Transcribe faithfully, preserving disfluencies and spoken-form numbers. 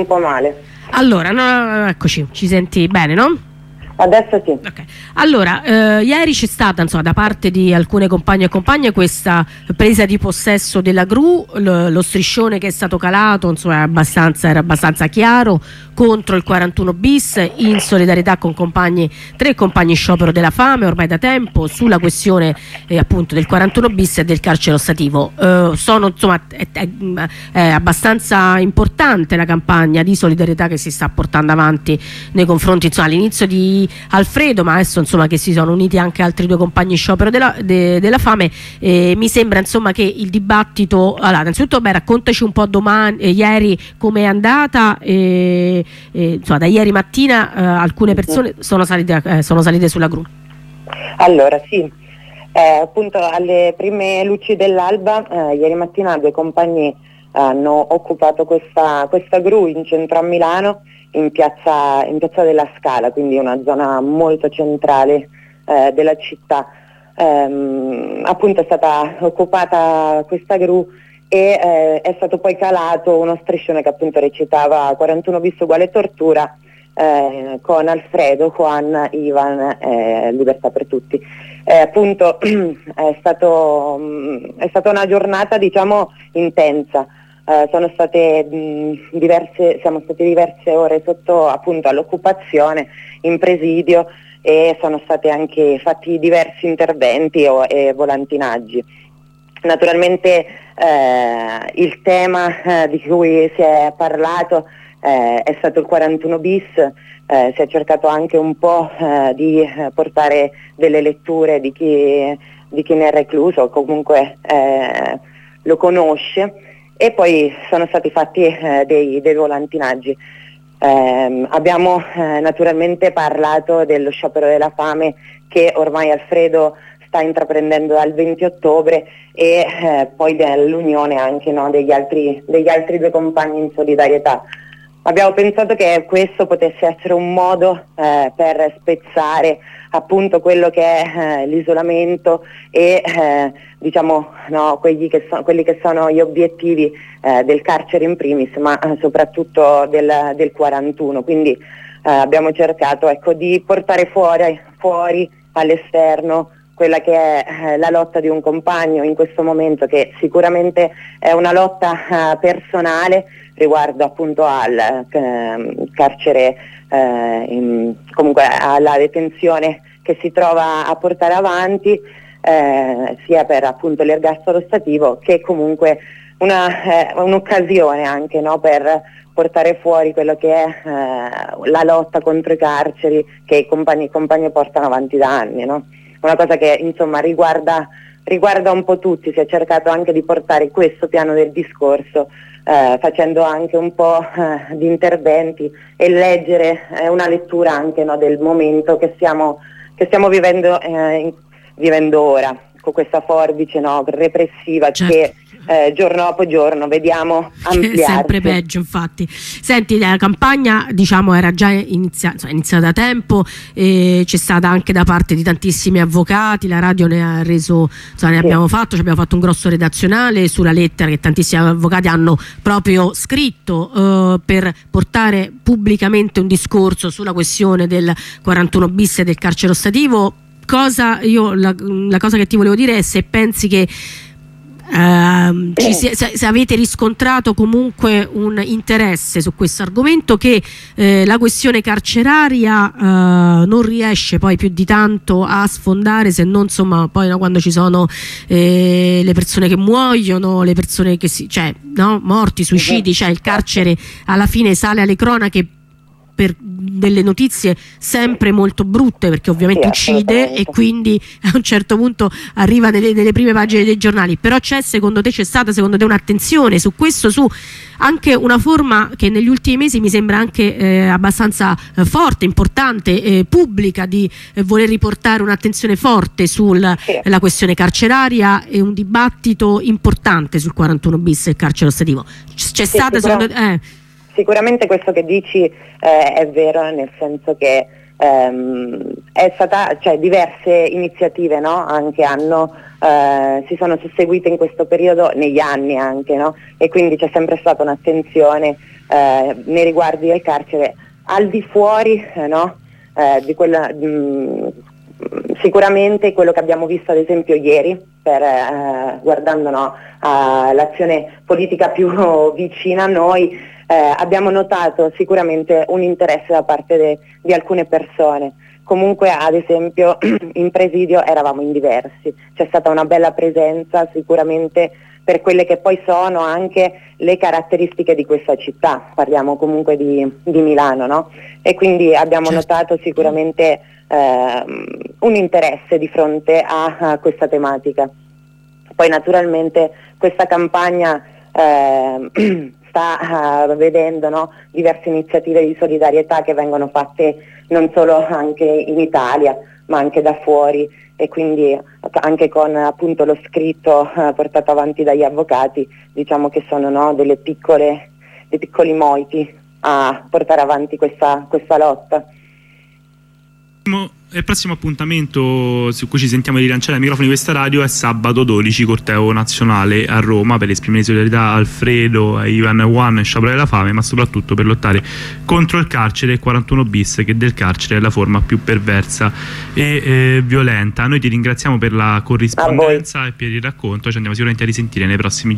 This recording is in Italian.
Un po' male. Allora, no, eccoci, ci senti bene, no? Adesso sì. Okay. Allora, eh, ieri c'è stata, insomma, da parte di alcune compagne e compagne questa presa di possesso della gru, lo, lo striscione che è stato calato, insomma, è abbastanza, era abbastanza chiaro, contro il quarantuno bis, in solidarietà con compagni, tre compagni sciopero della fame ormai da tempo, sulla questione eh, appunto del quarantuno bis e del carcere ostativo. Eh, sono, insomma, è, è, è abbastanza importante la campagna di solidarietà che si sta portando avanti nei confronti, insomma, all'inizio di Alfredo, ma adesso, insomma, che si sono uniti anche altri due compagni sciopero della, de, della fame. Eh, mi sembra, insomma, che il dibattito, allora, innanzitutto, beh, raccontaci un po' domani, eh, ieri come è andata. Eh, eh, insomma, da ieri mattina eh, alcune persone sono salite, eh, sono salite sulla gru. Allora sì, eh, appunto alle prime luci dell'alba eh, ieri mattina due compagni hanno occupato questa, questa gru in centro a Milano, in piazza, in piazza della Scala, quindi una zona molto centrale eh, della città. Ehm, appunto è stata occupata questa gru e eh, è stato poi calato uno striscione che appunto recitava quarantuno bis uguale tortura, eh, con Alfredo, Juan, Ivan, eh, libertà per tutti. Eh, appunto è, stato, mh, è stata una giornata, diciamo, intensa. Uh, sono state mh, diverse, siamo state diverse ore sotto appunto all'occupazione in presidio e sono stati anche fatti diversi interventi o, e volantinaggi. Naturalmente eh, il tema eh, di cui si è parlato eh, è stato il quarantuno bis, eh, si è cercato anche un po' eh, di portare delle letture di chi, di chi ne è recluso o comunque eh, lo conosce. E poi sono stati fatti eh, dei, dei volantinaggi. Eh, abbiamo eh, naturalmente parlato dello sciopero della fame che ormai Alfredo sta intraprendendo dal venti ottobre e eh, poi dell'unione anche, no, degli, altri, degli altri due compagni in solidarietà. Abbiamo pensato che questo potesse essere un modo eh, per spezzare appunto quello che è eh, l'isolamento e eh, diciamo, no, quelli, che so, quelli che sono gli obiettivi eh, del carcere in primis, ma eh, soprattutto del, del quarantuno. Quindi eh, abbiamo cercato, ecco, di portare fuori, fuori all'esterno quella che è eh, la lotta di un compagno in questo momento, che sicuramente è una lotta eh, personale riguardo appunto al eh, carcere, eh, in, comunque alla detenzione che si trova a portare avanti, eh, sia per appunto l'ergastolo ostativo che comunque una, eh, un'occasione anche, no, per portare fuori quello che è eh, la lotta contro i carceri che i compagni, i compagni portano avanti da anni, no? Una cosa che insomma riguarda, riguarda un po' tutti. Si è cercato anche di portare questo piano del discorso eh, facendo anche un po' eh, di interventi e leggere eh, una lettura anche, no, del momento che stiamo, che stiamo vivendo, eh, in, vivendo ora, con questa forbice, no, repressiva, certo, che eh, giorno dopo giorno vediamo ampliarsi. Sempre peggio, infatti. Senti, la campagna, diciamo, era già iniziata, insomma, iniziata da tempo, e c'è stata anche da parte di tantissimi avvocati, la radio ne ha reso, insomma, ne sì. abbiamo fatto, abbiamo fatto un grosso redazionale sulla lettera che tantissimi avvocati hanno proprio scritto eh, per portare pubblicamente un discorso sulla questione del quarantuno bis e del carcere ostativo. Cosa io la, la cosa che ti volevo dire è se pensi che Uh, ci si, se, se avete riscontrato comunque un interesse su questo argomento, che eh, la questione carceraria uh, non riesce poi più di tanto a sfondare, se non, insomma, poi, no, quando ci sono eh, le persone che muoiono, le persone che si, cioè, no, morti, suicidi, cioè il carcere alla fine sale alle cronache per delle notizie sempre molto brutte, perché ovviamente sì, uccide, e quindi a un certo punto arriva nelle, nelle prime pagine dei giornali. Però c'è, secondo te, c'è stata secondo te un'attenzione su questo, su anche una forma che negli ultimi mesi mi sembra anche eh, abbastanza eh, forte, importante, eh, pubblica, di eh, voler riportare un'attenzione forte sulla sì. questione carceraria e un dibattito importante sul quarantuno bis e il carcere ostativo. C'è sì, stata secondo te? Eh. Sicuramente questo che dici eh, è vero, nel senso che ehm, è stata, cioè, diverse iniziative, no? Anche hanno, eh, si sono susseguite in questo periodo, negli anni anche, no? E quindi c'è sempre stata un'attenzione eh, nei riguardi del carcere, al di fuori eh, no? eh, di quella, mh, sicuramente quello che abbiamo visto ad esempio ieri, per, eh, guardando no, l'azione politica più vicina a noi, eh, abbiamo notato sicuramente un interesse da parte de, di alcune persone. Comunque ad esempio in presidio eravamo in diversi, c'è stata una bella presenza sicuramente per quelle che poi sono anche le caratteristiche di questa città, parliamo comunque di, di Milano, no? E quindi abbiamo certo. notato sicuramente eh, un interesse di fronte a, a questa tematica. Poi naturalmente questa campagna eh, sta uh, vedendo no, diverse iniziative di solidarietà che vengono fatte non solo anche in Italia ma anche da fuori, e quindi anche con appunto lo scritto uh, portato avanti dagli avvocati, diciamo che sono no, delle piccole, dei piccoli moiti a portare avanti questa, questa lotta. Il prossimo appuntamento su cui ci sentiamo di rilanciare ai microfoni di questa radio è sabato dodici, corteo nazionale a Roma per esprimere solidarietà a Alfredo, a Ivan Juan e Sciopero della Fame, ma soprattutto per lottare contro il carcere quarantuno bis, che del carcere è la forma più perversa e eh, violenta. Noi ti ringraziamo per la corrispondenza e per il racconto, ci andiamo sicuramente a risentire nei prossimi giorni.